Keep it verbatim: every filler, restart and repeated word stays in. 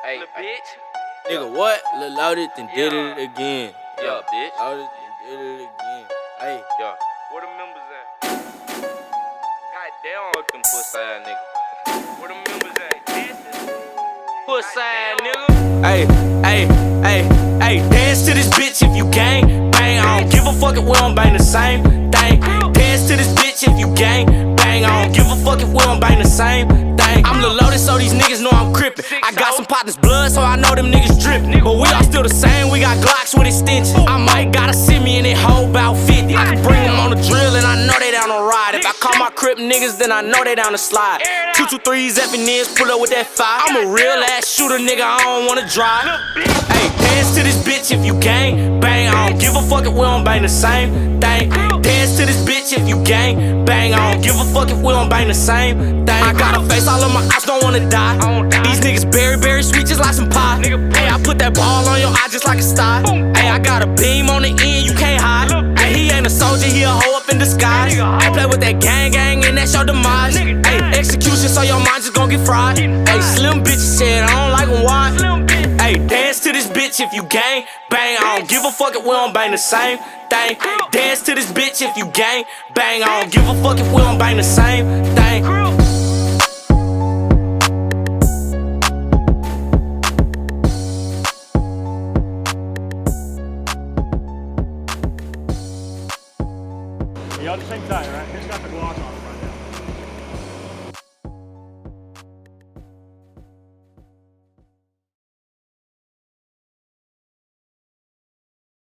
Hey, bitch. Nigga, what? Lil Loaded then did Yeah. it again. Yeah, bitch. Loaded then did it again. Hey, Yeah. Where the members at? God damn, fuck them pussy ass nigga. Where the members at? Pussy ass nigga. hey, hey, hey, hey, dance to this bitch if you gang bang. I don't give a fuck if we don't bang the same thing. Dance to this bitch if you gang bang. I don't give a fuck if we don't bang the same thing. I'm Lil Loaded, so these niggas know I'm crippin'. I got some partners' blood, so I know them niggas drippin'. But we all still the same, we got Glocks with extensions. I might gotta send me in that hoe bout fifty. I can bring them on the drill, and I know they down to ride. If I call my crip niggas, then I know they down to slide. Two two threes, effing niggas, pull up with that fire. I'm a real ass shooter, nigga, I don't wanna drive. Hey, dance to this bitch if you gang bang. I don't give a fuck if we don't bang the same thing. Dance to this bitch if you gang bang. I don't give a fuck if we don't bang the same thing. I got a face, all of my eyes don't wanna die. These niggas berry, berry sweet, just like some pie. Hey, I put that ball on your eye just like a star. Hey, I got a beam on the end, you can't hide. Hey, he ain't a soldier, he a hoe up in disguise. I play with that gang gang and that's your demise. Hey, execution, so your mind just gon' get fried. Hey, slim bitches said I don't like them wide. Hey, dance to this bitch if you gang bang. I don't give a fuck if we don't bang the same thing. Dance to this bitch if you gang bang. I don't give a fuck if we don't bang the same thing. Y'all just hang tight, right? He's got the Glock on.